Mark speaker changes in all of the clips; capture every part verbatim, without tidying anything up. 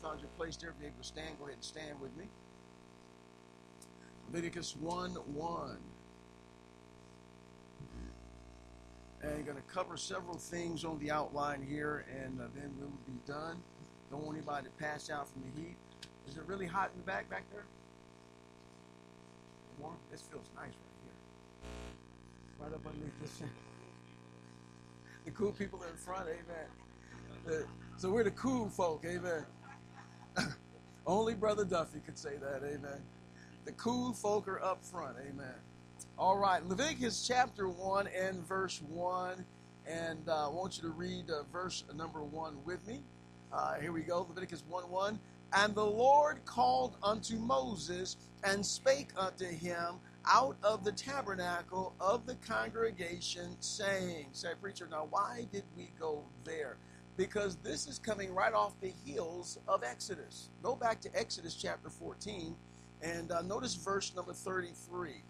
Speaker 1: found your place there, if you're able to stand, go ahead and stand with me. Leviticus one one. And you're going to cover several things on the outline here, and uh, then we'll be done. Don't want anybody to pass out from the heat. Is it really hot in the back back there? Warm? This feels nice right here. Right up underneath this thing. The cool people in front, amen. The, so we're the cool folk, amen. Only Brother Duffy could say that, amen. The cool folk are up front, amen. All right, Leviticus chapter one and verse one. And uh, I want you to read uh, verse number one with me. Uh, here we go, Leviticus one one. And the Lord called unto Moses and spake unto him out of the tabernacle of the congregation, saying, say, preacher, now why did we go there? Because this is coming right off the heels of Exodus. Go back to Exodus chapter fourteen and uh, notice verse number thirty-three.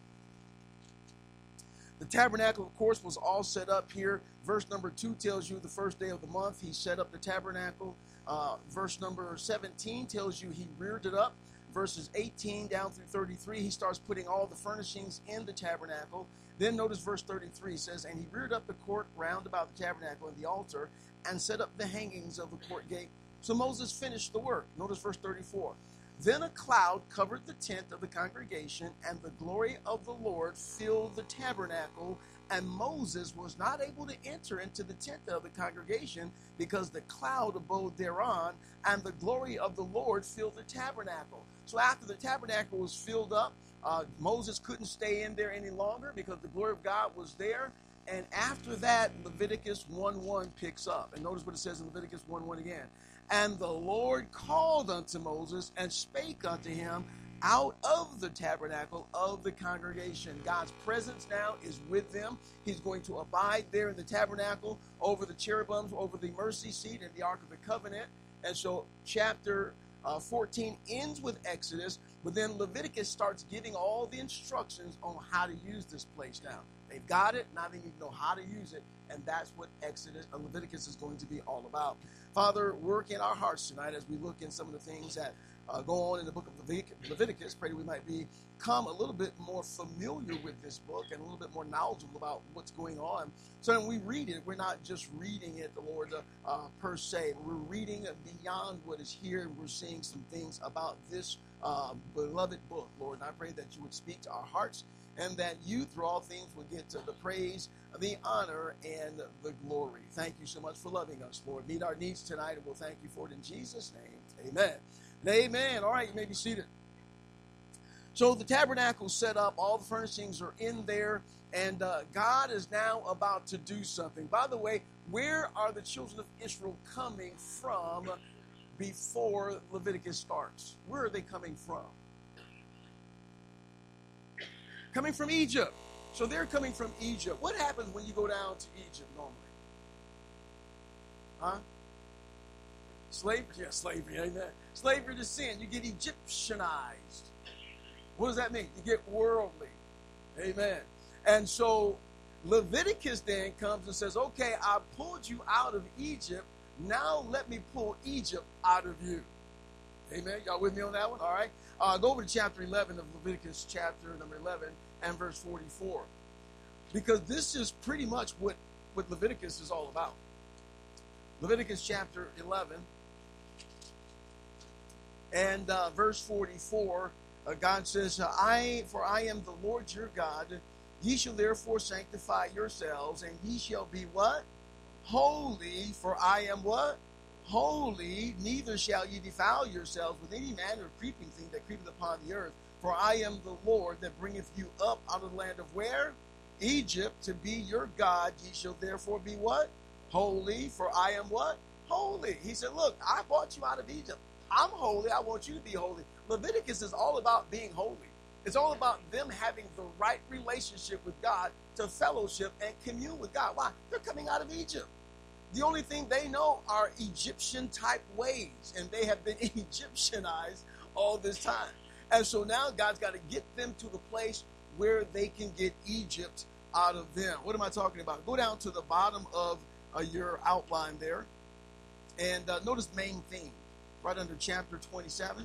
Speaker 1: The tabernacle, of course, was all set up here. Verse number two tells you the first day of the month he set up the tabernacle. Uh, verse number seventeen tells you he reared it up. Verses eighteen down through thirty-three, he starts putting all the furnishings in the tabernacle. Then notice verse thirty-three says, and he reared up the court round about the tabernacle and the altar, and set up the hangings of the court gate. So Moses finished the work. Notice verse thirty-four. Then a cloud covered the tent of the congregation, and the glory of the Lord filled the tabernacle, and Moses was not able to enter into the tent of the congregation because the cloud abode thereon, and the glory of the Lord filled the tabernacle. So after the tabernacle was filled up, uh, Moses couldn't stay in there any longer because the glory of God was there. And after that, Leviticus one one picks up. And notice what it says in Leviticus one one again. And the Lord called unto Moses and spake unto him out of the tabernacle of the congregation. God's presence now is with them. He's going to abide there in the tabernacle over the cherubims, over the mercy seat and the Ark of the Covenant. And so chapter uh, fourteen ends with Exodus, but then Leviticus starts giving all the instructions on how to use this place now. They've got it, now they need to know how to use it, and that's what Exodus, uh, Leviticus is going to be all about. Father, work in our hearts tonight as we look in some of the things that uh, go on in the book of Levit- Leviticus. Pray that we might become a little bit more familiar with this book and a little bit more knowledgeable about what's going on. So when we read it, we're not just reading it, the Lord, uh, per se. We're reading beyond what is here, and we're seeing some things about this uh, beloved book, Lord. And I pray that you would speak to our hearts, and that you, through all things, will get to the praise, the honor, and the glory. Thank you so much for loving us, Lord. Meet our needs tonight, and we'll thank you for it in Jesus' name. Amen. And amen. All right, you may be seated. So the tabernacle set up. All the furnishings are in there, and uh, God is now about to do something. By the way, where are the children of Israel coming from before Leviticus starts? Where are they coming from? Coming from Egypt. So they're coming from Egypt. What happens when you go down to Egypt normally? Huh? Slavery? Yeah, slavery, amen. Slavery to sin. You get Egyptianized. What does that mean? You get worldly. Amen. And so Leviticus then comes and says, okay, I pulled you out of Egypt. Now let me pull Egypt out of you. Amen. Y'all with me on that one? All right. Uh, go over to chapter eleven of Leviticus, chapter number eleven, and verse forty-four. Because this is pretty much what, what Leviticus is all about. Leviticus chapter eleven and uh, verse forty-four, uh, God says, I, for I am the Lord your God, ye shall therefore sanctify yourselves, and ye shall be what? Holy, for I am what? Holy, neither shall ye defile yourselves with any manner of creeping thing that creepeth upon the earth. For I am the Lord that bringeth you up out of the land of where? Egypt, to be your God. Ye shall therefore be what? Holy, for I am what? Holy. He said, look, I brought you out of Egypt. I'm holy. I want you to be holy. Leviticus is all about being holy. It's all about them having the right relationship with God to fellowship and commune with God. Why? They're coming out of Egypt. The only thing they know are Egyptian-type ways, and they have been Egyptianized all this time. And so now God's got to get them to the place where they can get Egypt out of them. What am I talking about? Go down to the bottom of uh, your outline there, and uh, notice main theme. right under chapter twenty-seven.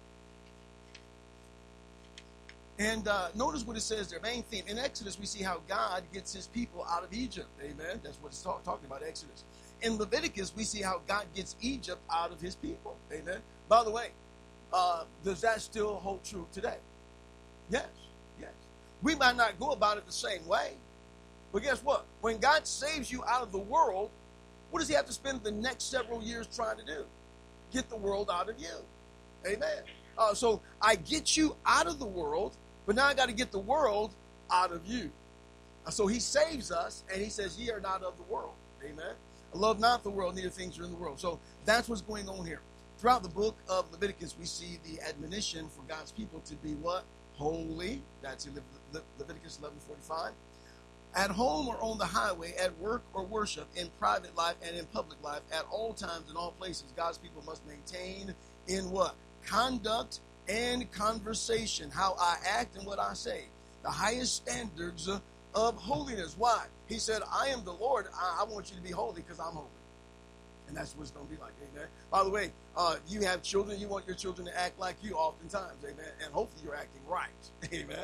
Speaker 1: And uh, notice what it says there, main theme. In Exodus, we see how God gets his people out of Egypt. Amen. That's what it's talk, talking about, Exodus. In Leviticus, we see how God gets Egypt out of his people. Amen. By the way, uh, does that still hold true today? Yes. Yes. We might not go about it the same way. But guess what? When God saves you out of the world, what does he have to spend the next several years trying to do? Get the world out of you. Amen. Uh, so I get you out of the world, but now I got to get the world out of you. Uh, so he saves us, and he says, ye are not of the world. Amen. I love not the world, neither things are in the world. So that's what's going on here. Throughout the book of Leviticus, we see the admonition for God's people to be what? Holy. That's in Le- Le- Leviticus eleven forty-five. At home or on the highway, at work or worship, in private life and in public life, at all times and all places, God's people must maintain in what? Conduct and conversation, how I act and what I say. The highest standards of holiness. Why? He said, I am the Lord. I, I want you to be holy because I'm holy. And that's what it's going to be like. Amen. By the way, uh, you have children. You want your children to act like you oftentimes. Amen. And hopefully you're acting right. Amen.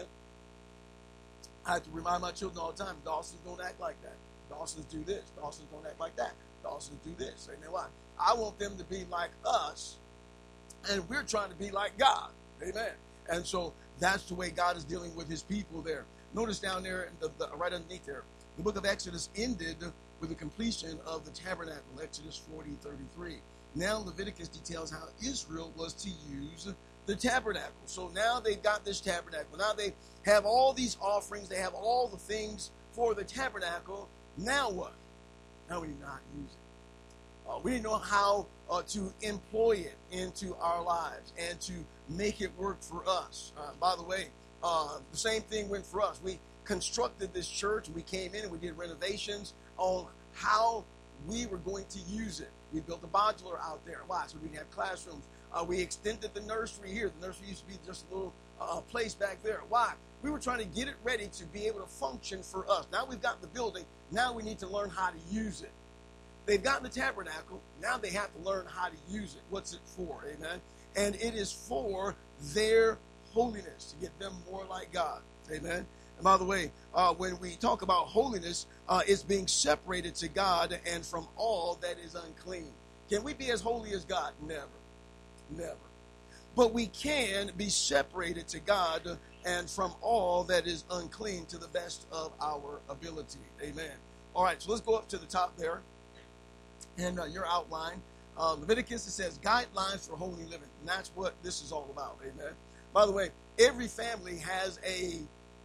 Speaker 1: I have to remind my children all the time, Dawson's don't act like that. Dawson's do this. Dawson's don't act like that. Dawson's do this. Amen. Why? I want them to be like us, and we're trying to be like God. Amen. And so that's the way God is dealing with his people there. Notice down there, the, the, right underneath there, the book of Exodus ended with the completion of the tabernacle, Exodus forty thirty-three. Now Leviticus details how Israel was to use the tabernacle. So now they've got this tabernacle. Now they have all these offerings. They have all the things for the tabernacle. Now what? Now we need to know how to use it. Uh, we need to know how uh, to employ it into our lives and to make it work for us. Uh, by the way, uh, the same thing went for us. We constructed this church. We came in and we did renovations on how we were going to use it. We built a modular out there. Why? So we can have classrooms. Uh, we extended the nursery here. The nursery used to be just a little uh, place back there. Why? We were trying to get it ready to be able to function for us. Now we've got the building. Now we need to learn how to use it. They've gotten the tabernacle. Now they have to learn how to use it. What's it for? Amen. And it is for their holiness, to get them more like God. Amen. And by the way, uh, when we talk about holiness, uh, it's being separated to God and from all that is unclean. Can we be as holy as God? Never. Never. But we can be separated to God and from all that is unclean to the best of our ability. Amen. All right, so let's go up to the top there. And uh, your outline. Uh, Leviticus, it says guidelines for holy living. And that's what this is all about. Amen. By the way, every family has a,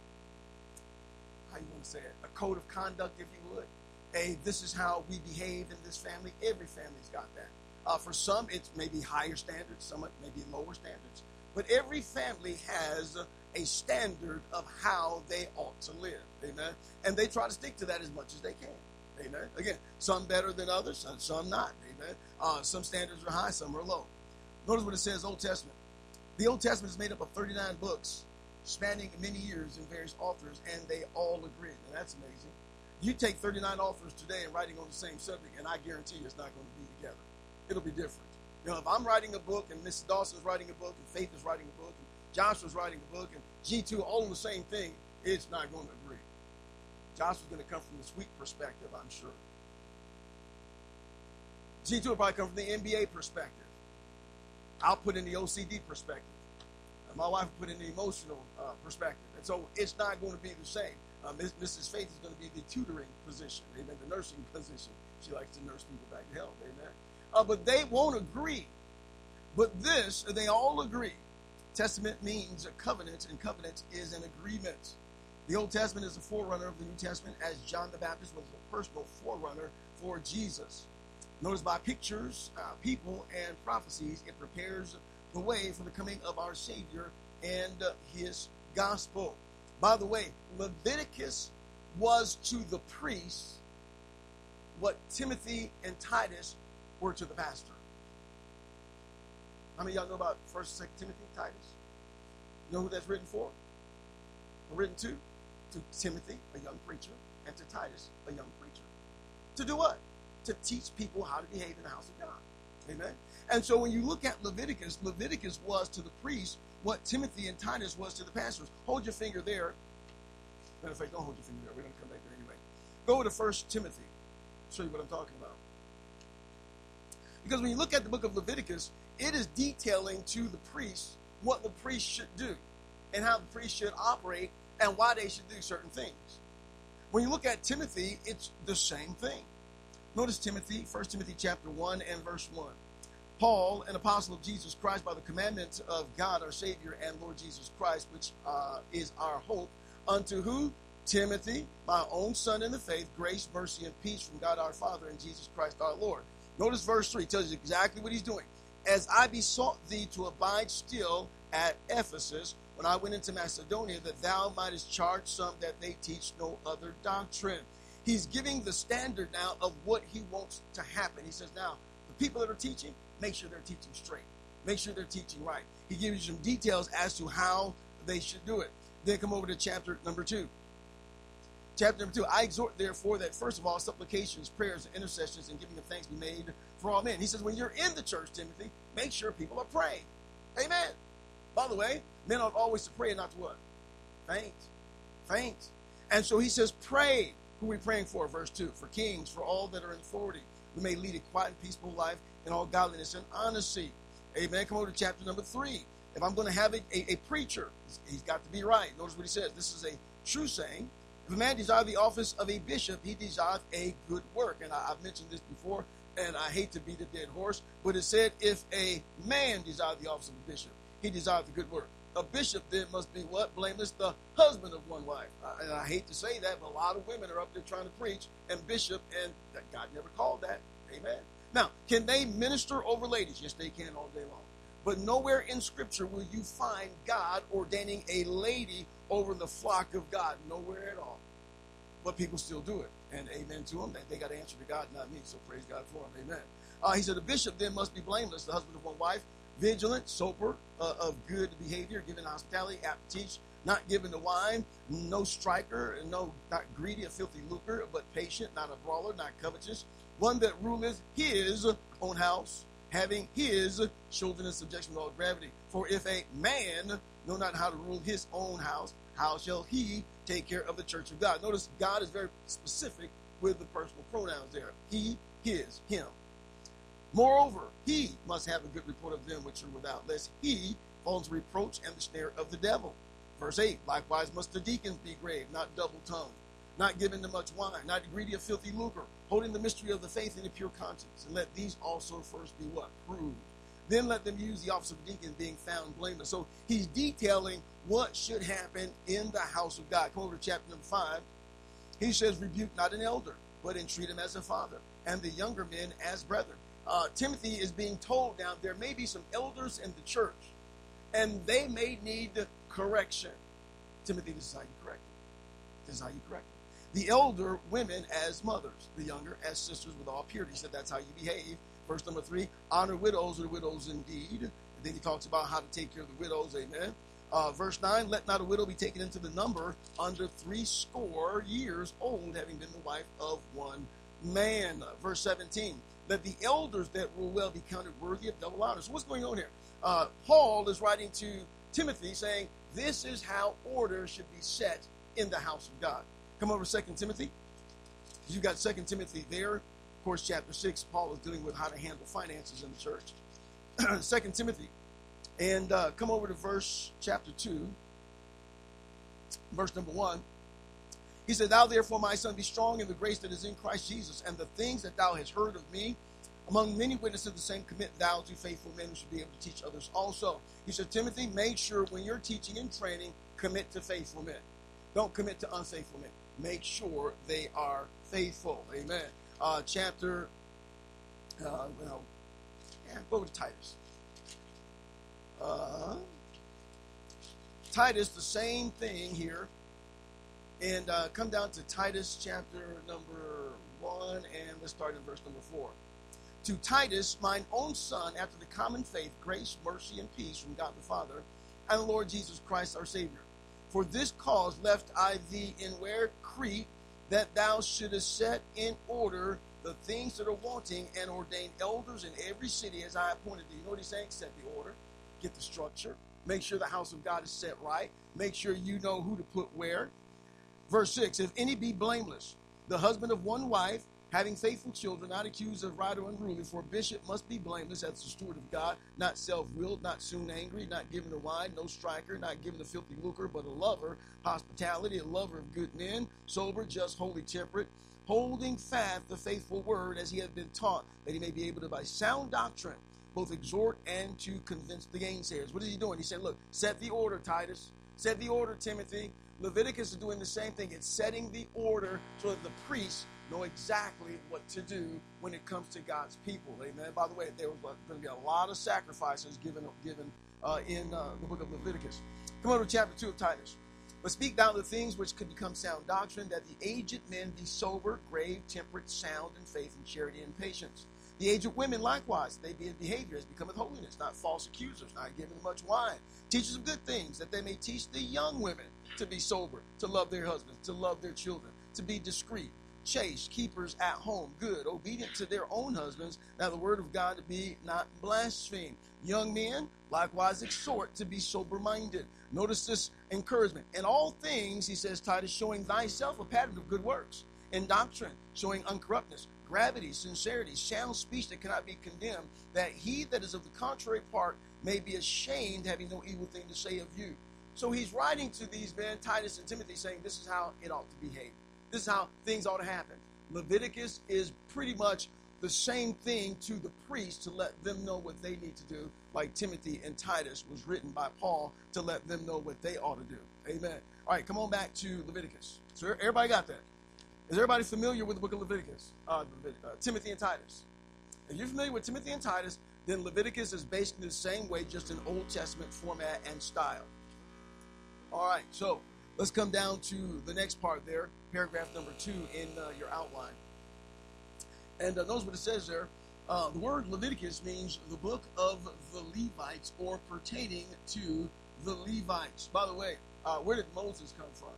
Speaker 1: how you want to say it, a code of conduct, if you would. A, this is how we behave in this family. Every family's got that. Uh, for some, it's maybe higher standards. Some, it may be lower standards. But every family has a standard of how they ought to live. Amen. And they try to stick to that as much as they can. Amen. Again, some better than others, and some not. Amen. Uh, some standards are high, some are low. Notice what it says, Old Testament. The Old Testament is made up of thirty-nine books, spanning many years and various authors, and they all agree. And that's amazing. You take thirty-nine authors today and writing on the same subject, and I guarantee you it's not going to be together. It'll be different. You know, if I'm writing a book, and Missus Dawson's writing a book, and Faith is writing a book, and Joshua's writing a book, and G two all on the same thing, it's not going to agree. Joshua's going to come from the sweet perspective, I'm sure. G two will probably come from the N B A perspective. I'll put in the O C D perspective. And my wife will put in the emotional uh, perspective. And so it's not going to be the same. Uh, Missus Faith is going to be the tutoring position, amen, the nursing position. She likes to nurse people back to health, amen. Uh, but they won't agree. But this, they all agree. Testament means a covenant, and covenant is an agreement. The Old Testament is a forerunner of the New Testament, as John the Baptist was a personal forerunner for Jesus. Notice by pictures, uh, people, and prophecies, it prepares the way for the coming of our Savior and uh, his gospel. By the way, Leviticus was to the priests what Timothy and Titus were to the pastor. How many of y'all know about First and Second Timothy and Titus? You know who that's written for? Or written to? To Timothy, a young preacher, and to Titus, a young preacher. To do what? To teach people how to behave in the house of God. Amen? And so when you look at Leviticus, Leviticus was to the priests what Timothy and Titus was to the pastors. Hold your finger there. Matter of fact, don't hold your finger there. We're going to come back there anyway. Go to First Timothy. I'll show you what I'm talking about. Because when you look at the book of Leviticus, it is detailing to the priests what the priests should do and how the priests should operate and why they should do certain things. When you look at Timothy, it's the same thing. Notice Timothy, First Timothy chapter one and verse one. Paul, an apostle of Jesus Christ, by the commandment of God our Savior and Lord Jesus Christ, which uh, is our hope, unto who? Timothy, my own son in the faith, grace, mercy, and peace from God our Father and Jesus Christ our Lord. Notice verse three tells you exactly what he's doing. As I besought thee to abide still at Ephesus, when I went into Macedonia, that thou mightest charge some that they teach no other doctrine. He's giving the standard now of what he wants to happen. He says, now, the people that are teaching, make sure they're teaching straight. Make sure they're teaching right. He gives you some details as to how they should do it. Then come over to chapter number two. Chapter number two, I exhort therefore that first of all supplications, prayers, and intercessions, and giving of thanks be made for all men. He says when you're in the church, Timothy, make sure people are praying. Amen. By the way, men ought always to pray and not to what? Faint. Faint. And so he says pray. Who are we praying for? Verse two, for kings, for all that are in authority, we may lead a quiet and peaceful life in all godliness and honesty. Amen. Come over to chapter number three. If I'm going to have a, a, a preacher, he's got to be right. Notice what he says. This is a true saying. If a man desire the office of a bishop, he desireth a good work. And I, I've mentioned this before, and I hate to beat a dead horse, but it said, if a man desire the office of a bishop, he desireth the good work. A bishop then must be what? Blameless, the husband of one wife. Uh, and I hate to say that, but a lot of women are up there trying to preach, and bishop, and God never called that. Amen. Now, can they minister over ladies? Yes, they can all day long. But nowhere in Scripture will you find God ordaining a lady over the flock of God. Nowhere at all. But people still do it. And amen to them. They got to answer to God, not me. So praise God for them. Amen. Uh, he said, the bishop then must be blameless, the husband of one wife, vigilant, sober, uh, of good behavior, giving hospitality, apt to teach, not given to wine, no striker, and no not greedy, a filthy lucre, but patient, not a brawler, not covetous, one that ruleth his own house, having his children in subjection with all gravity. For if a man know not how to rule his own house, how shall he take care of the church of God? Notice God is very specific with the personal pronouns there. He, his, him. Moreover, he must have a good report of them which are without, lest he fall into reproach and the snare of the devil. Verse eight, likewise must the deacons be grave, not double-tongued, not given to much wine, not greedy of filthy lucre, holding the mystery of the faith in a pure conscience. And let these also first be what? Proved. Then let them use the office of deacon, being found blameless. So he's detailing what should happen in the house of God. Come over to chapter number five. He says, rebuke not an elder, but entreat him as a father, and the younger men as brethren. Uh, Timothy is being told now there may be some elders in the church, and they may need correction. Timothy, this is how you correct it. This is how you correct it. The elder women as mothers, the younger as sisters with all purity. He said that's how you behave. Verse number three, honor widows or widows indeed. And then he talks about how to take care of the widows, amen. Uh, verse nine, let not a widow be taken into the number under three score years old, having been the wife of one man. Uh, verse seventeen, let the elders that rule well be counted worthy of double honor. So what's going on here? Uh, Paul is writing to Timothy saying, this is how order should be set in the house of God. Come over to Second Timothy. You've got Second Timothy there. Of course, chapter six, Paul is dealing with how to handle finances in the church. Second Timothy. And uh, come over to verse chapter two. Verse number one. He said, thou therefore, my son, be strong in the grace that is in Christ Jesus, and the things that thou hast heard of me, among many witnesses the same commit thou to faithful men who should be able to teach others also. He said, Timothy, make sure when you're teaching and training, commit to faithful men. Don't commit to unfaithful men. Make sure they are faithful. Amen. Uh, chapter, uh, well, yeah, go over to Titus. Uh, Titus, the same thing here. And uh, come down to Titus chapter number one, and let's start in verse number four. To Titus, mine own son, after the common faith, grace, mercy, and peace from God the Father and the Lord Jesus Christ our Savior. For this cause left I thee in where? Crete, that thou shouldest set in order the things that are wanting, and ordain elders in every city as I appointed thee. You know what he's saying? Set the order, get the structure, make sure the house of God is set right, make sure you know who to put where. Verse six, if any be blameless, the husband of one wife, having faithful children, not accused of right or unruly, for a bishop must be blameless as the steward of God, not self-willed, not soon angry, not given to wine, no striker, not given to filthy lucre, but a lover, hospitality, a lover of good men, sober, just, holy, temperate, holding fast the faithful word as he has been taught, that he may be able to by sound doctrine both exhort and to convince the gainsayers. What is he doing? He said, look, set the order, Titus. Set the order, Timothy. Leviticus is doing the same thing. It's setting the order so that the priests know exactly what to do when it comes to God's people. Amen. By the way, there was going to be a lot of sacrifices given given uh, in uh, the book of Leviticus. Come on to chapter two of Titus. But speak thou the things which could become sound doctrine, that the aged men be sober, grave, temperate, sound in faith and charity and patience. The aged women likewise, they be in behavior as becometh holiness, not false accusers, not giving much wine, teachers of good things, that they may teach the young women to be sober, to love their husbands, to love their children, to be discreet, chaste, keepers at home, good, obedient to their own husbands, that the word of God to be not blasphemed. Young men likewise exhort to be sober-minded. Notice this encouragement. In all things, he says, Titus, showing thyself a pattern of good works, in doctrine, showing uncorruptness, gravity, sincerity, sound speech that cannot be condemned, that he that is of the contrary part may be ashamed, having no evil thing to say of you. So he's writing to these men, Titus and Timothy, saying this is how it ought to behave. This is how things ought to happen. Leviticus is pretty much the same thing to the priests to let them know what they need to do, like Timothy and Titus was written by Paul to let them know what they ought to do. Amen. All right, come on back to Leviticus. So everybody got that? Is everybody familiar with the book of Leviticus? Uh, uh, Timothy and Titus. If you're familiar with Timothy and Titus, then Leviticus is basically the same way, just in Old Testament format and style. All right, so let's come down to the next part there, paragraph number two in uh, your outline. And uh, notice what it says there. Uh, the word Leviticus means the book of the Levites, or pertaining to the Levites. By the way, uh, where did Moses come from?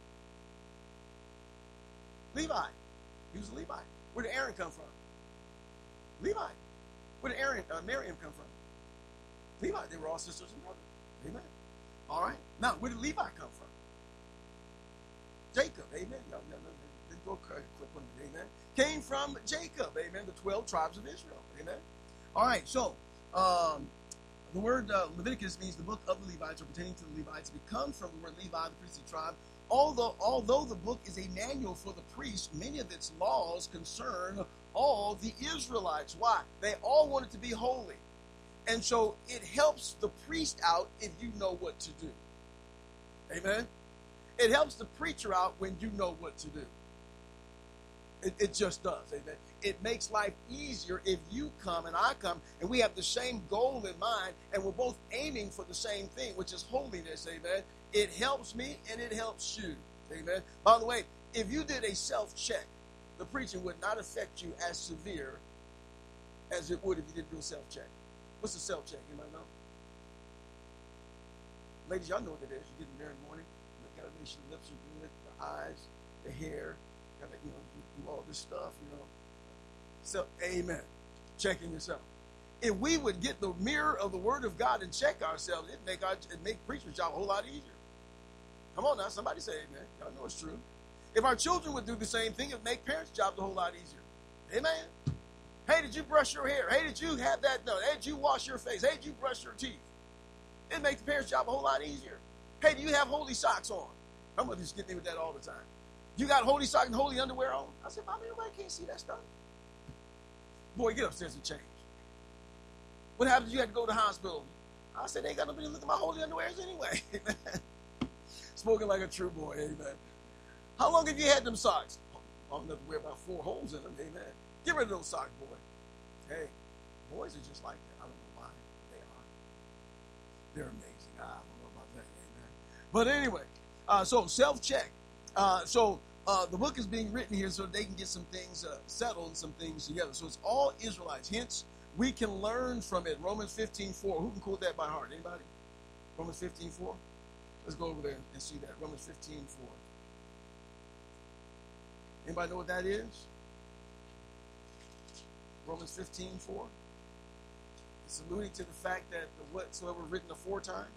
Speaker 1: Levi. He was a Levite. Where did Aaron come from? Levi. Where did Aaron, uh, Miriam come from? Levi. They were all sisters and brothers. Amen. All right. Now, where did Levi come from? Jacob. Amen. Y'all never go quick on it. Amen. Came from Jacob. Amen. The twelve tribes of Israel. Amen. All right. So, um, the word uh, Leviticus means the book of the Levites, or pertaining to the Levites. It comes from the word Levi, the priestly tribe. Although, although the book is a manual for the priests, many of its laws concern all the Israelites. Why? They all wanted to be holy. And so it helps the priest out if you know what to do. Amen? It helps the preacher out when you know what to do. It, it just does. Amen? It makes life easier if you come and I come and we have the same goal in mind and we're both aiming for the same thing, which is holiness. Amen? It helps me and it helps you. Amen? By the way, if you did a self-check, the preaching would not affect you as severe as it would if you didn't do a self-check. What's a self-check? You might know. Ladies, y'all know what it is. You get in there in the morning, you gotta make sure the lips are good, the eyes, the hair, gotta, you know, do all this stuff, you know. So, amen. Checking yourself. If we would get the mirror of the Word of God and check ourselves, it'd make our it'd make preacher's job a whole lot easier. Come on now, somebody say amen. Y'all know it's true. If our children would do the same thing, it'd make parents' jobs a whole lot easier. Amen. Hey, did you brush your hair? Hey, did you have that done? Hey, did you wash your face? Hey, did you brush your teeth? It makes the parents' job a whole lot easier. Hey, do you have holy socks on? My mother used to get me with that all the time. You got holy socks and holy underwear on? I said, Mommy, nobody can't see that stuff. Boy, get upstairs and change. What happens if you had to go to the hospital? I said, they ain't got nobody to look at my holy underwears anyway. Spoken like a true boy, amen. How long have you had them socks? Long enough to wear about four holes in them, amen. Get rid of those socks, boy. Hey, boys are just like that. I don't know why they are. They're amazing. I don't know about that, amen. But anyway, uh, so self-check. Uh, so uh, the book is being written here so they can get some things uh, settled and some things together. So it's all Israelites. Hence, we can learn from it. Romans fifteen four. Who can quote that by heart? Anybody? Romans fifteen four? Let's go over there and see that. Romans fifteen four. Anybody know what that is? Romans fifteen four. It's alluding to the fact that the whatsoever written aforetime.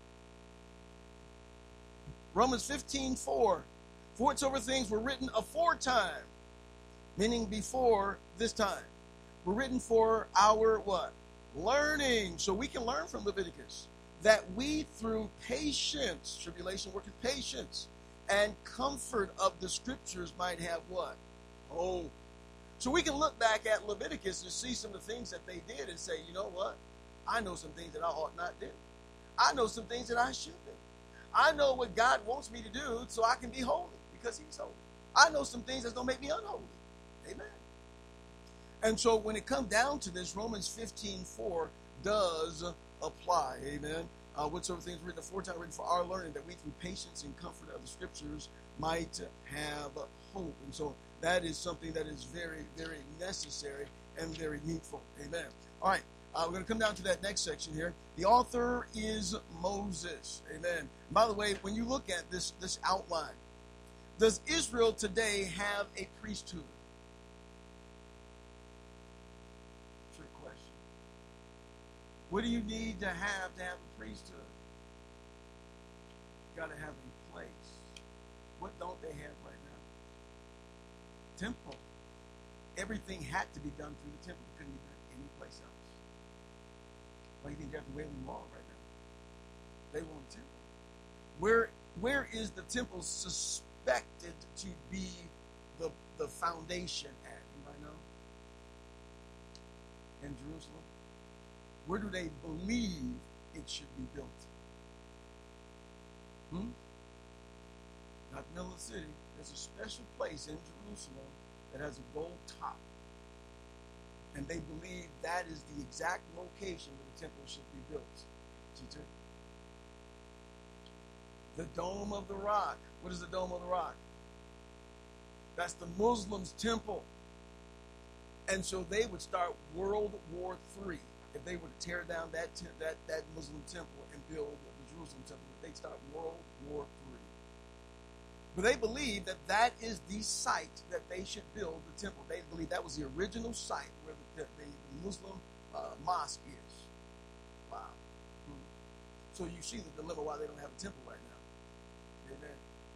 Speaker 1: Romans fifteen four. For whatsoever things were written aforetime, meaning before this time, were written for our what? Learning. So we can learn from Leviticus that we through patience, tribulation worketh patience, and comfort of the scriptures might have what? Hope. So we can look back at Leviticus and see some of the things that they did and say, you know what? I know some things that I ought not do. I know some things that I should do. I know what God wants me to do so I can be holy because he's holy. I know some things that's going to make me unholy. Amen. And so when it comes down to this, Romans fifteen four does apply. Amen. Uh, whatsoever things written aforetime, written for our learning, that we through patience and comfort of the scriptures might have hope. And so that is something that is very, very necessary and very needful. Amen. All right. Uh, we're going to come down to that next section here. The author is Moses. Amen. By the way, when you look at this, this outline, does Israel today have a priesthood? Trick question. What do you need to have to have a priesthood? You got to have a place. What don't they have right now? Temple. Everything had to be done through the temple. It couldn't be done any place else. Why do you think they have the Wailing Wall right now? They want a temple. Where where is the temple suspected to be the the foundation at? Anybody know? In Jerusalem. Where do they believe it should be built? Hmm? Not in the middle of the city. There's a special place in Jerusalem that has a gold top. And they believe that is the exact location where the temple should be built. The Dome of the Rock. What is the Dome of the Rock? That's the Muslims' temple. And so they would start World War Three if they were to tear down that te- that, that Muslim temple and build the Jerusalem temple. They'd start World War Three. But they believe that that is the site that they should build the temple. They believe that was the original site where the, the, the Muslim uh, mosque is. Wow. Hmm. So you see the dilemma why they don't have a temple right now. Amen.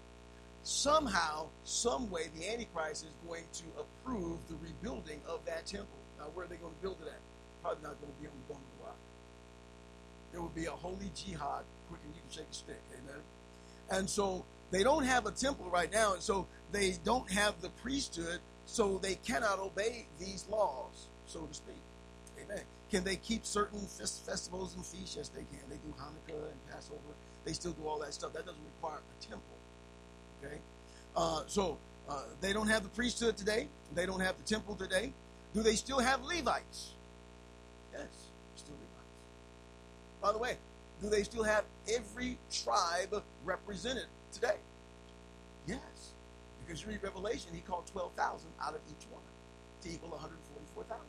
Speaker 1: Somehow, some way, the Antichrist is going to approve the rebuilding of that temple. Now, where are they going to build it at? Probably not going to be on the Dome of the Rock. There will be a holy jihad, quick and you can shake a stick. Amen. And so they don't have a temple right now, and so they don't have the priesthood, so they cannot obey these laws, so to speak. Amen. Can they keep certain fest- festivals and feasts? Yes, they can. They do Hanukkah and Passover. They still do all that stuff. That doesn't require a temple. Okay? Uh, so uh, they don't have the priesthood today. They don't have the temple today. Do they still have Levites? Yes, still Levites. By the way, do they still have every tribe represented today? Yes. Because you read Revelation, he called twelve thousand out of each one to equal one hundred forty-four thousand.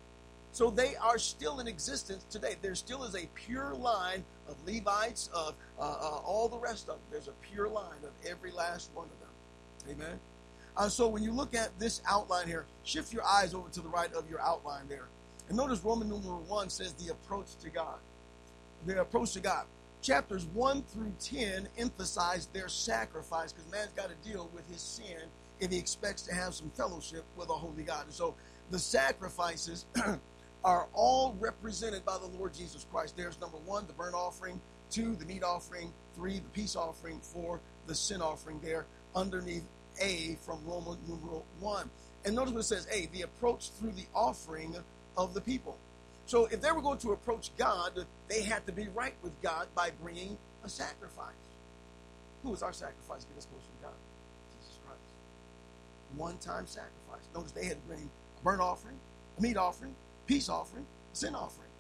Speaker 1: So they are still in existence today. There still is a pure line of Levites, of uh, uh, all the rest of them. There's a pure line of every last one of them. Amen. Uh, so when you look at this outline here, shift your eyes over to the right of your outline there. And notice Roman numeral one says the approach to God. The approach to God. Chapters one through ten emphasize their sacrifice because man's got to deal with his sin if he expects to have some fellowship with a holy God. And so the sacrifices are all represented by the Lord Jesus Christ. There's number one, the burnt offering, two, the meat offering, three, the peace offering, four, the sin offering there underneath A from Roman numeral one. And notice what it says, A, the approach through the offering of the people. So if they were going to approach God, they had to be right with God by bringing a sacrifice. Who is our sacrifice to get us closer to God? Jesus Christ. One-time sacrifice. Notice they had to bring a burnt offering, a meat offering, peace offering, sin offering,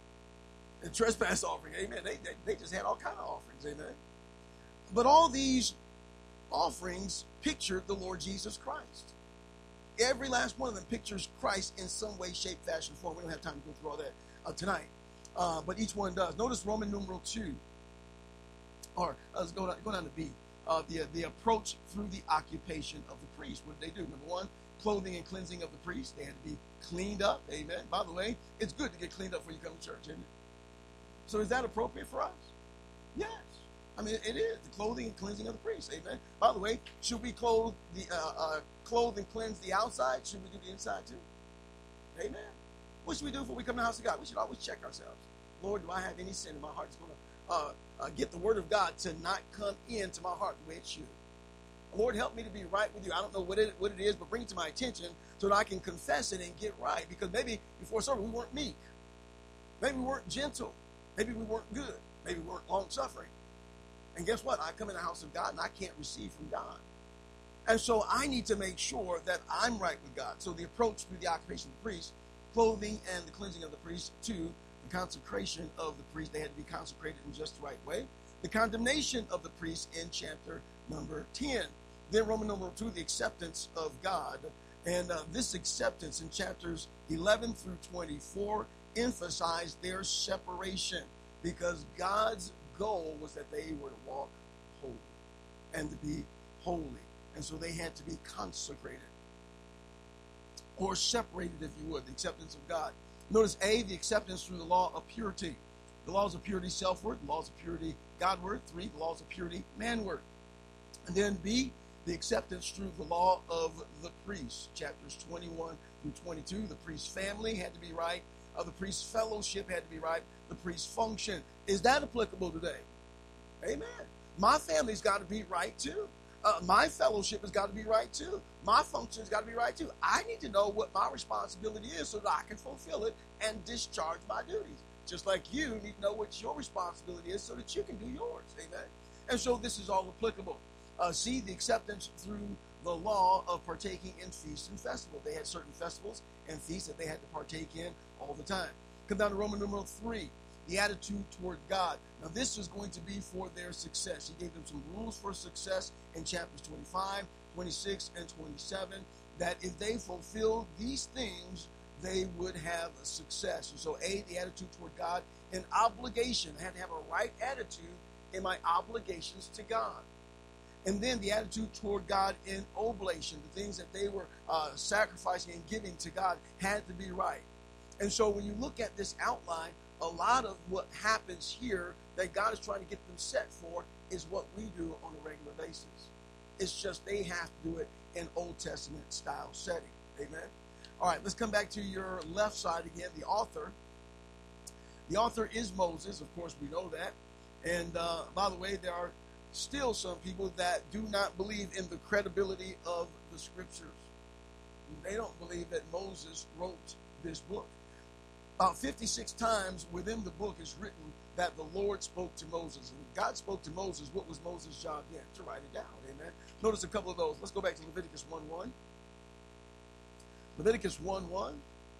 Speaker 1: and trespass offering. Amen. They, they, they just had all kinds of offerings. Amen. But all these offerings pictured the Lord Jesus Christ. Every last one of them pictures Christ in some way, shape, fashion, form. We don't have time to go through all that uh, tonight. Uh, but each one does. Notice Roman numeral two. Or uh, let's go down, go down to B. Uh, the, the approach through the occupation of the priest. What did they do? Number one, clothing and cleansing of the priest. They had to be cleaned up. Amen. By the way, it's good to get cleaned up before you come to church, isn't it? So is that appropriate for us? Yes. I mean, it is. The clothing and cleansing of the priest. Amen. By the way, should we clothe the uh, uh, clothe and cleanse the outside? Should we do the inside too? Amen. What should we do before we come to the house of God? We should always check ourselves. Lord, do I have any sin in my heart that's going to uh, uh, get the word of God to not come into my heart the way it should? Lord, help me to be right with you. I don't know what it, what it is, but bring it to my attention so that I can confess it and get right. Because maybe before service we weren't meek. Maybe we weren't gentle. Maybe we weren't good. Maybe we weren't long-suffering. And guess what? I come in the house of God and I can't receive from God. And so I need to make sure that I'm right with God. So the approach through the occupation of the priest, clothing and the cleansing of the priest, two, the consecration of the priest, they had to be consecrated in just the right way. The condemnation of the priest in chapter number ten. Then Roman number two, the acceptance of God. And uh, this acceptance in chapters eleven through twenty-four emphasized their separation because God's goal was that they were to walk holy and to be holy. And so they had to be consecrated or separated, if you would, the acceptance of God. Notice A, the acceptance through the law of purity. The laws of purity, self-word. The laws of purity, God-word. Three, the laws of purity, man-word. And then B, the acceptance through the law of the priest. Chapters twenty-one through twenty-two, the priest's family had to be right. Uh, the priest's fellowship had to be right. The priest's function. Is that applicable today? Amen. My family's got to be right too. Uh, my fellowship has got to be right too. My function's got to be right too. I need to know what my responsibility is so that I can fulfill it and discharge my duties. Just like you need to know what your responsibility is so that you can do yours. Amen. And so this is all applicable. Uh, see, the acceptance through the law of partaking in feasts and festivals. They had certain festivals and feasts that they had to partake in all the time. Come down to Roman numeral three, the attitude toward God. Now, this was going to be for their success. He gave them some rules for success in chapters twenty-five, twenty-six, and twenty-seven, that if they fulfilled these things, they would have success. And so, A, the attitude toward God, an obligation. I had to have a right attitude in my obligations to God. And then the attitude toward God in oblation, the things that they were uh, sacrificing and giving to God had to be right. And so when you look at this outline, a lot of what happens here that God is trying to get them set for is what we do on a regular basis. It's just they have to do it in Old Testament style setting. Amen. All right, let's come back to your left side again, the author. The author is Moses. Of course, we know that. And uh, by the way, there are still some people that do not believe in the credibility of the scriptures. They don't believe that Moses wrote this book. About fifty-six times within the book is written that the Lord spoke to Moses. And God spoke to Moses. What was Moses' job then? To write it down. Amen. Notice a couple of those. Let's go back to Leviticus one one. Leviticus one one.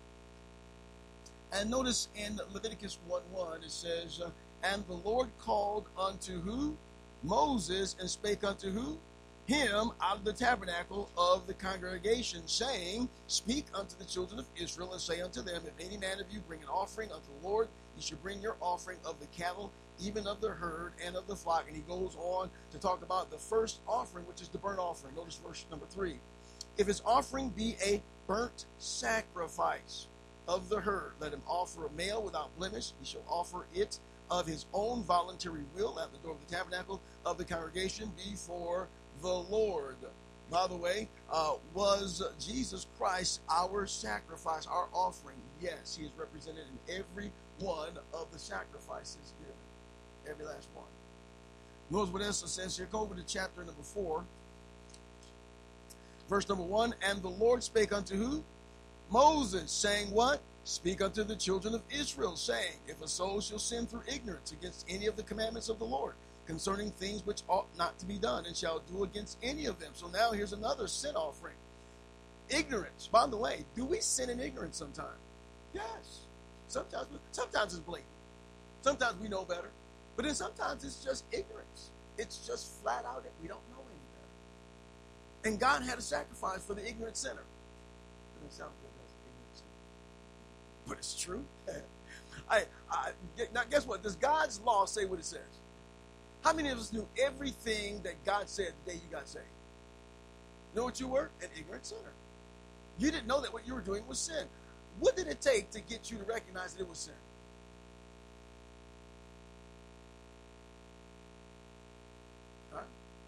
Speaker 1: And notice in Leviticus one one it says, uh, and the Lord called unto who? Moses, and spake unto who? Him out of the tabernacle of the congregation, saying, speak unto the children of Israel, and say unto them, if any man of you bring an offering unto the Lord, you should bring your offering of the cattle, even of the herd, and of the flock. And he goes on to talk about the first offering, which is the burnt offering. Notice verse number three. If his offering be a burnt sacrifice of the herd, let him offer a male without blemish. He shall offer it of his own voluntary will at the door of the tabernacle of the congregation before the Lord. By the way, uh, was Jesus Christ our sacrifice, our offering? Yes, he is represented in every one of the sacrifices given. Every last one. Notice what else it says here. Go over to chapter number four. Verse number one. And the Lord spake unto who? Moses, saying what? Speak unto the children of Israel, saying, if a soul shall sin through ignorance against any of the commandments of the Lord, concerning things which ought not to be done, and shall do against any of them. So now here's another sin offering. Ignorance. By the way, do we sin in ignorance sometimes? Yes. Sometimes, sometimes it's blatant. Sometimes we know better. But then sometimes it's just ignorance. It's just flat out that we don't know any better. And God had a sacrifice for the ignorant sinner. Doesn't sound good, does it? Ignorant sinner. But it's true. I, I, now, guess what? Does God's law say what it says? How many of us knew everything that God said the day you got saved? You know what you were? An ignorant sinner. You didn't know that what you were doing was sin. What did it take to get you to recognize that it was sin? Huh?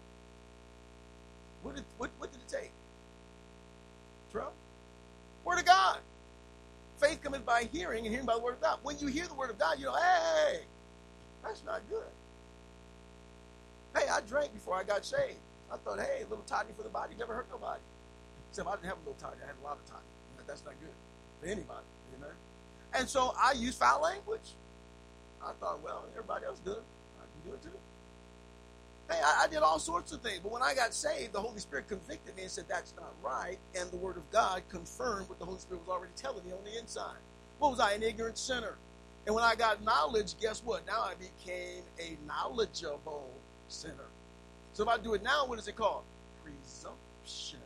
Speaker 1: What did, what, what did it take? Trouble? Word of God. Faith cometh by hearing, and hearing by the word of God. When you hear the word of God, you know, hey, that's not good. Hey, I drank before I got saved. I thought, hey, a little toddy for the body never hurt nobody. Except I didn't have a little toddy. I had a lot of toddy. That's not good for anybody. Amen. And so I used foul language. I thought, well, everybody else does. I can do it too. Hey, I, I did all sorts of things. But when I got saved, the Holy Spirit convicted me and said, that's not right. And the Word of God confirmed what the Holy Spirit was already telling me on the inside. What was I? An ignorant sinner. And when I got knowledge, guess what? Now I became a knowledgeable sinner. So if I do it now, what is it called? Presumption.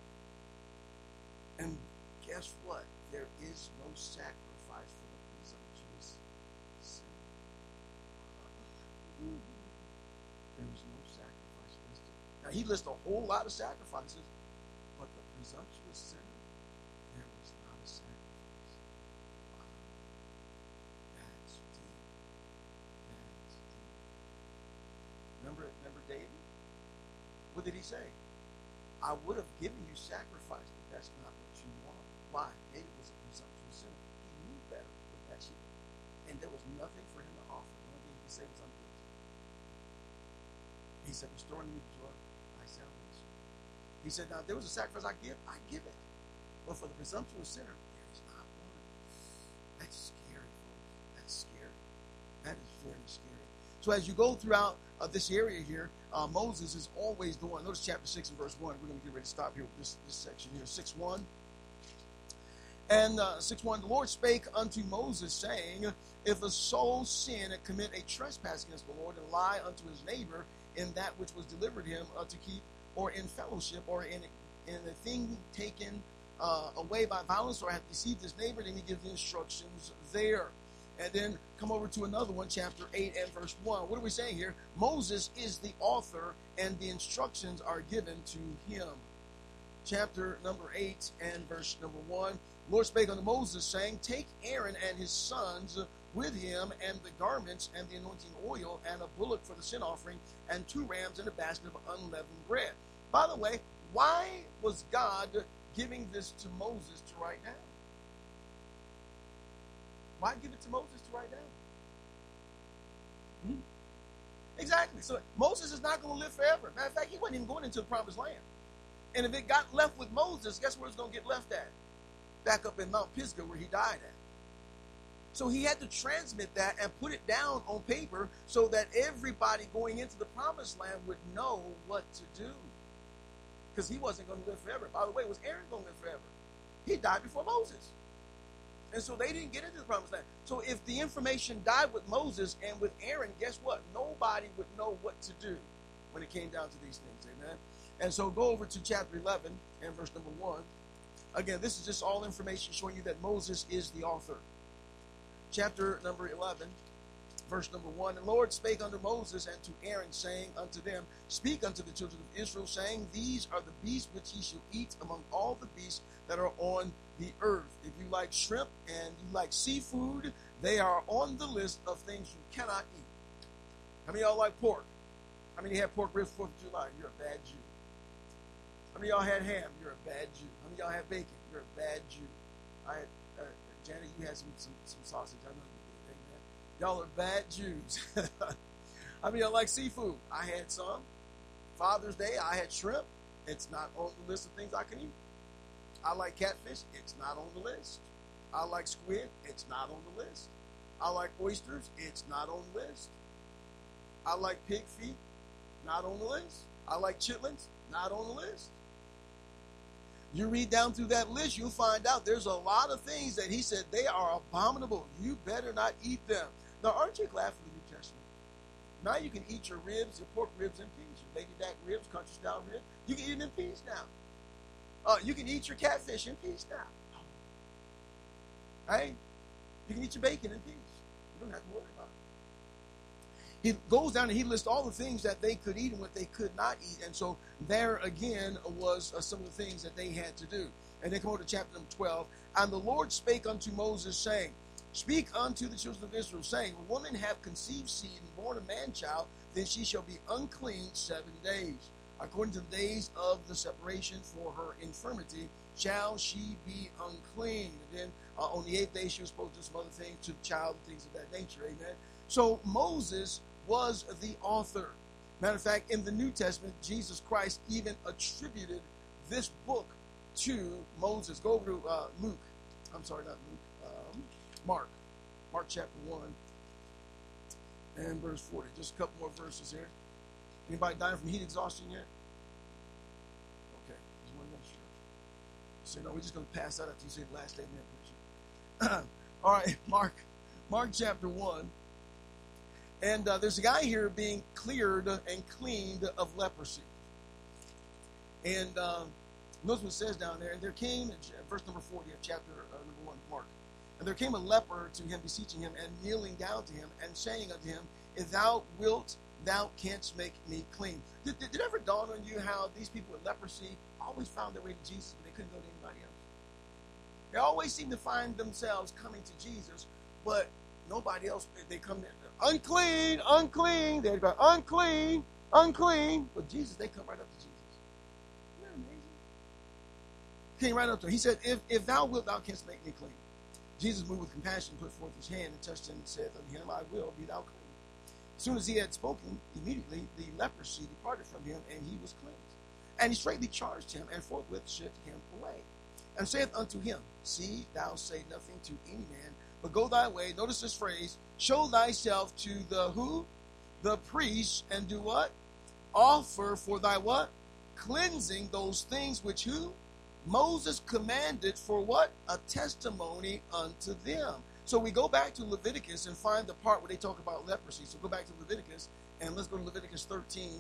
Speaker 1: And guess what? There is no sacrifice for the presumptuous sinner. There is no sacrifice listed. Now, he lists a whole lot of sacrifices, but the presumptuous sinner, there was not a sacrifice. Wow. That's deep. That's deep. Remember, remember David? What did he say? I would have given you sacrifice, but that's not what you want. Why? David was a presumptuous sinner. He knew better than Bathsheba. And there was nothing for him to offer. The only thing he could say was, I'm guilty. He said, restore me the joy of thy salvation. He said, now, if there was a sacrifice I give, I give it. But for the presumptuous sinner, there is not one. That's scary, folks. That's scary. That is very scary. So as you go throughout uh, this area here, uh, Moses is always the one. Notice chapter six and verse one. We're going to get ready to stop here with this, this section here. six one. And uh, six one, the Lord spake unto Moses, saying, if a soul sin and commit a trespass against the Lord, and lie unto his neighbor in that which was delivered him uh, to keep, or in fellowship, or in, in a thing taken uh, away by violence, or hath deceived his neighbor, then he gives the instructions there. And then come over to another one, chapter eight and verse one. What are we saying here? Moses is the author, and the instructions are given to him. Chapter number eight and verse number one. The Lord spake unto Moses, saying, take Aaron and his sons with him, and the garments, and the anointing oil, and a bullock for the sin offering, and two rams, and a basket of unleavened bread. By the way, why was God giving this to Moses to write down? Why give it to Moses to write down? Hmm? Exactly. So Moses is not going to live forever. Matter of fact, he wasn't even going into the promised land. And if it got left with Moses, guess where it's going to get left at? Back up in Mount Pisgah where he died at. So he had to transmit that and put it down on paper so that everybody going into the promised land would know what to do. Because he wasn't going to live forever. By the way, was Aaron going to live forever? He died before Moses. And so they didn't get into the promised land. So if the information died with Moses and with Aaron, guess what? Nobody would know what to do when it came down to these things. Amen. And so go over to chapter eleven and verse number one. Again, this is just all information showing you that Moses is the author. Chapter number eleven, verse number one. And the Lord spake unto Moses and to Aaron, saying unto them, speak unto the children of Israel, saying, these are the beasts which ye shall eat among all the beasts that are on the earth. If you like shrimp and you like seafood, they are on the list of things you cannot eat. How many of y'all like pork? How many have pork ribs fourth of July? You're a bad Jew. How many of y'all had ham? You're a bad Jew. How many of y'all have bacon? You're a bad Jew. I had, uh, Janet, you had some, some, some sausage. I know you did. Amen. Y'all are bad Jews. How many of y'all like seafood? I had some. Father's Day, I had shrimp. It's not on the list of things I can eat. I like catfish. It's not on the list. I like squid. It's not on the list. I like oysters. It's not on the list. I like pig feet. Not on the list. I like chitlins. Not on the list. You read down through that list, you'll find out there's a lot of things that he said they are abominable. You better not eat them. Now, aren't you glad for the New Testament? Now you can eat your ribs, your pork ribs in peace. Your lady back ribs, country style ribs. You can eat them in peace now. Uh, you can eat your catfish in peace now. Right? You can eat your bacon in peace. You don't have to worry about he goes down and he lists all the things that they could eat and what they could not eat. And so there again was uh, some of the things that they had to do. And then come on to chapter number twelve. And the Lord spake unto Moses, saying, Speak unto the children of Israel, saying, A woman have conceived seed and born a man-child, then she shall be unclean seven days. According to the days of the separation for her infirmity, shall she be unclean. And then uh, on the eighth day, she was supposed to do some other things to the child and things of that nature. Amen. So Moses was the author. Matter of fact, in the New Testament, Jesus Christ even attributed this book to Moses. Go over to uh, Luke. I'm sorry, not Luke. Um, Mark. Mark chapter one and verse forty. Just a couple more verses here. Anybody dying from heat exhaustion yet? Okay. Just want to make sure. So, no, we're just going to pass out after you say the last statement. All right. Mark. Mark chapter one. And uh, there's a guy here being cleared and cleaned of leprosy. And uh, notice what it says down there. And there came, verse number forty of chapter uh, number one, Mark. And there came a leper to him, beseeching him, and kneeling down to him, and saying unto him, If thou wilt, thou canst make me clean. Did, did, did it ever dawn on you how these people with leprosy always found their way to Jesus, but they couldn't go to anybody else? They always seem to find themselves coming to Jesus, but nobody else, they come there, unclean, unclean, they'd go, unclean, unclean. But Jesus, they come right up to Jesus. Isn't that amazing? Came right up to him. He said, if, if thou wilt, thou canst make me clean. Jesus, moved with compassion, put forth his hand and touched him and said unto him, I will, be thou clean. As soon as he had spoken, immediately the leprosy departed from him, and he was cleansed. And he straightly charged him, and forthwith sent him away. And saith unto him, See, thou say nothing to any man, but go thy way. Notice this phrase, show thyself to the who? The priest, and do what? Offer for thy what? Cleansing those things which who? Moses commanded for what? A testimony unto them. So we go back to Leviticus and find the part where they talk about leprosy. So go back to Leviticus, and let's go to Leviticus thirteen.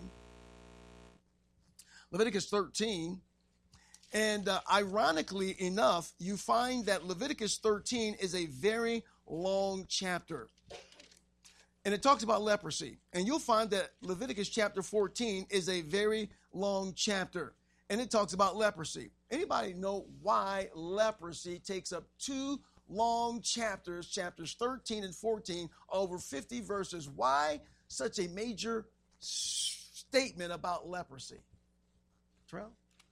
Speaker 1: Leviticus thirteen. And uh, ironically enough, you find that Leviticus thirteen is a very long chapter. And it talks about leprosy. And you'll find that Leviticus chapter fourteen is a very long chapter. And it talks about leprosy. Anybody know why leprosy takes up two long chapters, chapters thirteen and fourteen, over fifty verses? Why such a major statement about leprosy? Terrell?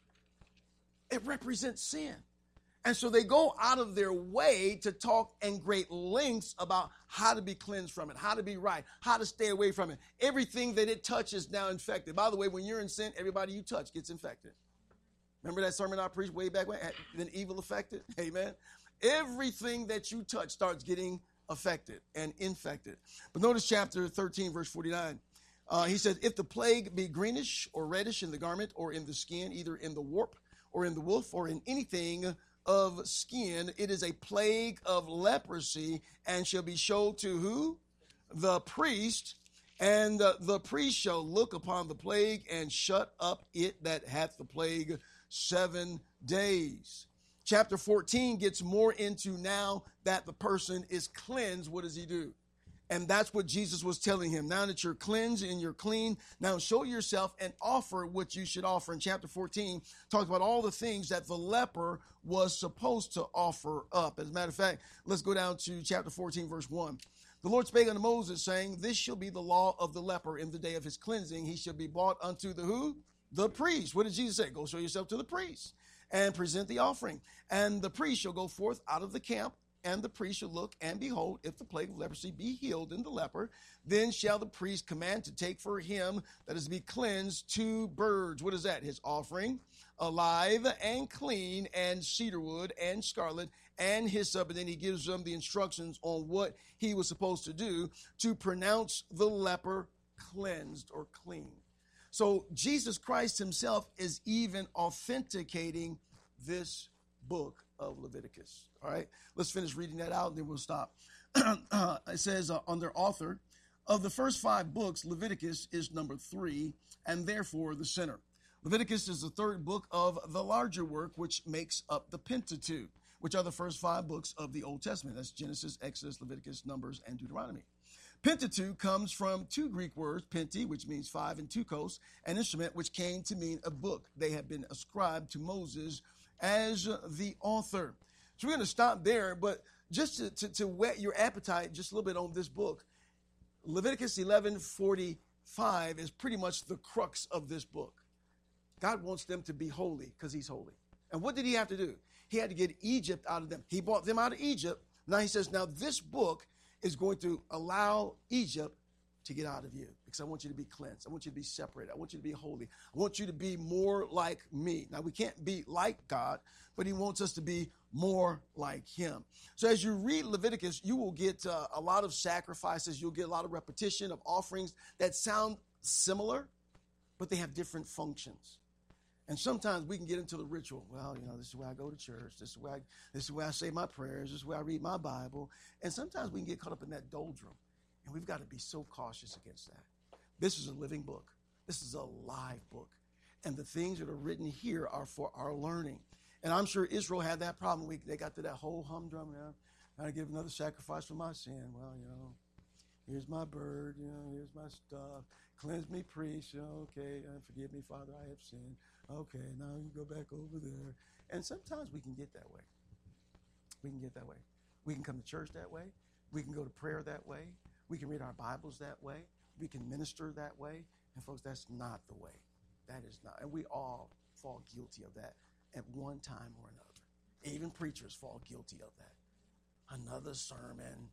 Speaker 1: It represents sin. And so they go out of their way to talk in great lengths about how to be cleansed from it, how to be right, how to stay away from it. Everything that it touches now infected. By the way, when you're in sin, everybody you touch gets infected. Remember that sermon I preached way back when? Been evil affected? Amen. Everything that you touch starts getting affected and infected. But notice chapter thirteen, verse forty-nine. Uh, he says, if the plague be greenish or reddish in the garment or in the skin, either in the warp or in the woof or in anything of skin, it is a plague of leprosy, and shall be showed to who? The priest. And uh, the priest shall look upon the plague and shut up it that hath the plague seven days. Chapter fourteen gets more into now that the person is cleansed. What does he do? And that's what Jesus was telling him. Now that you're cleansed and you're clean, now show yourself and offer what you should offer. In chapter fourteen, talks about all the things that the leper was supposed to offer up. As a matter of fact, let's go down to chapter fourteen, verse one. The Lord spake unto Moses, saying, This shall be the law of the leper in the day of his cleansing. He shall be brought unto the who? The priest. What did Jesus say? Go show yourself to the priest and present the offering. And the priest shall go forth out of the camp, and the priest shall look, and behold, if the plague of leprosy be healed in the leper, then shall the priest command to take for him that is to be cleansed two birds. What is that? His offering, alive and clean, and cedar wood and scarlet and hyssop. And then he gives them the instructions on what he was supposed to do to pronounce the leper cleansed or clean. So Jesus Christ himself is even authenticating this book of Leviticus. All right, let's finish reading that out and then we'll stop. It says uh, on their author, of the first five books, Leviticus is number three, and therefore the center. Leviticus is the third book of the larger work, which makes up the Pentateuch, which are the first five books of the Old Testament. That's Genesis, Exodus, Leviticus, Numbers, and Deuteronomy. Pentateuch comes from two Greek words, penti, which means five, and tukos, an instrument, which came to mean a book. They have been ascribed to Moses as the author. So we're going to stop there, but just to, to, to whet your appetite just a little bit on this book, Leviticus eleven forty-five is pretty much the crux of this book. God wants them to be holy because he's holy. And what did he have to do? He had to get Egypt out of them. He brought them out of Egypt. Now he says, now this book is going to allow Egypt to get out of you because I want you to be cleansed. I want you to be separated. I want you to be holy. I want you to be more like me. Now, we can't be like God, but he wants us to be more like him. So as you read Leviticus, you will get uh, a lot of sacrifices. You'll get a lot of repetition of offerings that sound similar, but they have different functions. And sometimes we can get into the ritual. Well, you know, this is where I go to church. This is where I, this is where I say my prayers. This is where I read my Bible. And sometimes we can get caught up in that doldrum. And we've got to be so cautious against that. This is a living book. This is a live book. And the things that are written here are for our learning. And I'm sure Israel had that problem. We, they got to that whole humdrum now. I give another sacrifice for my sin. Well, you know, here's my bird. You know, here's my stuff. Cleanse me, priest. You know, okay, and forgive me, Father, I have sinned. Okay, now you go back over there. And sometimes we can get that way. We can get that way. We can come to church that way. We can go to prayer that way. We can read our Bibles that way. We can minister that way. And folks, that's not the way. That is not. And we all fall guilty of that at one time or another. Even preachers fall guilty of that. Another sermon.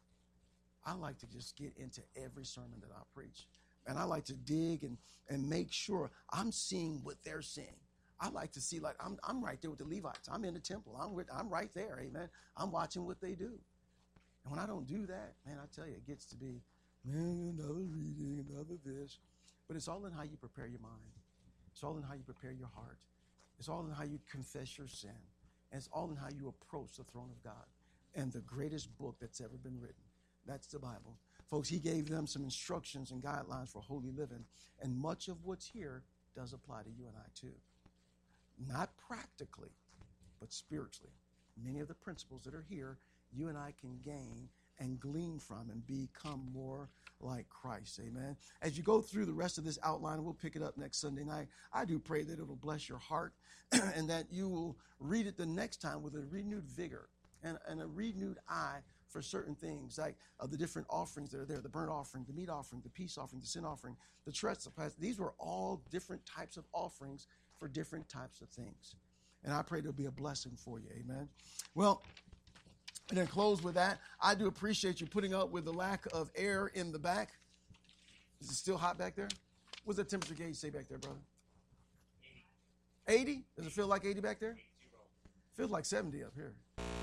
Speaker 1: I like to just get into every sermon that I preach. And I like to dig and, and make sure I'm seeing what they're seeing. I like to see, like, I'm I'm right there with the Levites. I'm in the temple. I'm with, I'm right there, amen. I'm watching what they do. And when I don't do that, man, I tell you, it gets to be, man, another reading, another this. But it's all in how you prepare your mind. It's all in how you prepare your heart. It's all in how you confess your sin. And it's all in how you approach the throne of God. And the greatest book that's ever been written, that's the Bible. Folks, he gave them some instructions and guidelines for holy living. And much of what's here does apply to you and I too. Not practically, but spiritually. Many of the principles that are here, you and I can gain and glean from and become more like Christ. Amen. As you go through the rest of this outline, we'll pick it up next Sunday night. I do pray that it will bless your heart and that you will read it the next time with a renewed vigor and, and a renewed eye for certain things, like uh, the different offerings that are there, the burnt offering, the meat offering, the peace offering, the sin offering, the trespass. These were all different types of offerings for different types of things. And I pray there'll be a blessing for you. Amen. Well, and then close with that. I do appreciate you putting up with the lack of air in the back. Is it still hot back there? What's the temperature gauge say back there, brother? eighty. eighty? Does it feel like eighty back there? Feels like seventy up here.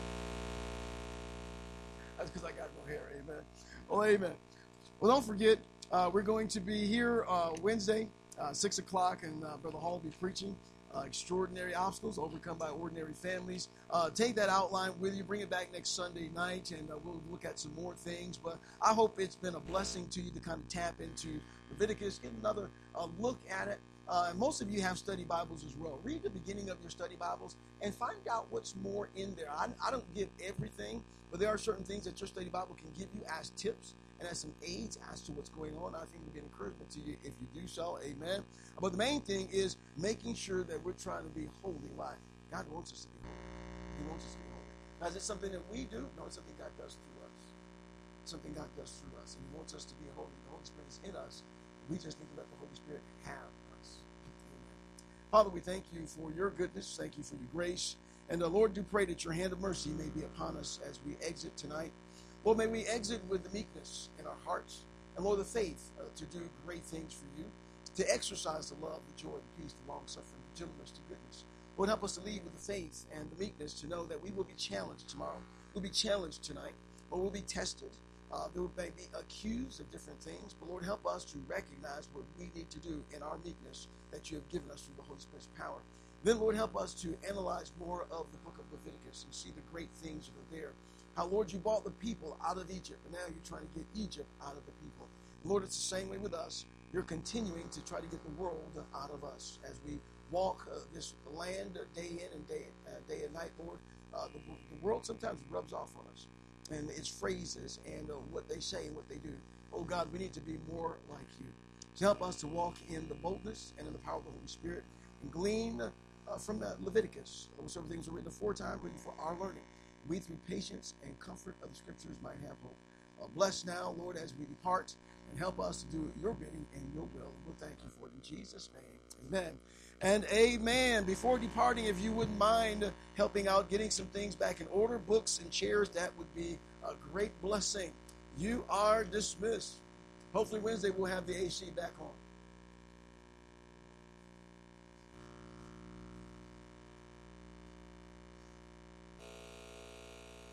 Speaker 1: That's because I got no hair. Amen. Well, amen. Well, don't forget, uh, we're going to be here uh, Wednesday, uh, six o'clock, and uh, Brother Hall will be preaching. Uh, extraordinary obstacles overcome by ordinary families. Uh, take that outline with you. Bring it back next Sunday night, and uh, we'll look at some more things. But I hope it's been a blessing to you to kind of tap into Leviticus, get another uh, look at it. Uh, and most of you have study Bibles as well. Read the beginning of your study Bibles and find out what's more in there. I, I don't give everything, but there are certain things that your study Bible can give you as tips and as some aids as to what's going on. I think it'll be an encouragement to you if you do so. Amen. But the main thing is making sure that we're trying to be holy. Why? God wants us to be holy. He wants us to be holy. Now, is it something that we do? No, it's something God does through us. It's something God does through us. And he wants us to be holy. The Holy Spirit is in us. We just need to let the Holy Spirit have us. Amen. Father, we thank you for your goodness. Thank you for your grace. And the Lord, do pray that your hand of mercy may be upon us as we exit tonight. Lord, may we exit with the meekness in our hearts, and Lord, the faith uh, to do great things for you, to exercise the love, the joy, the peace, the long-suffering, the gentleness, the goodness. Lord, help us to lead with the faith and the meekness to know that we will be challenged tomorrow. We'll be challenged tonight, or we'll be tested. Uh, we may be accused of different things, but Lord, help us to recognize what we need to do in our meekness that you have given us through the Holy Spirit's power. Then, Lord, help us to analyze more of the book of Leviticus and see the great things that are there. How, Lord, you brought the people out of Egypt, and now you're trying to get Egypt out of the people. Lord, it's the same way with us. You're continuing to try to get the world out of us as we walk uh, this land uh, day in and day, uh, day and night, Lord. Uh, the, the world sometimes rubs off on us. and its phrases and uh, what they say and what they do. Oh God, we need to be more like you. So help us to walk in the boldness and in the power of the Holy Spirit and glean uh, from uh, Leviticus. Whatsoever things are written aforetime, written for our learning. We, through patience and comfort of the Scriptures, might have hope. Uh, bless now, Lord, as we depart, and help us to do your bidding and your will. We'll thank you for it in Jesus' name. Amen. And amen. Before departing, if you wouldn't mind helping out, getting some things back in order, books and chairs, that would be a great blessing. You are dismissed. Hopefully Wednesday we'll have the A C back on.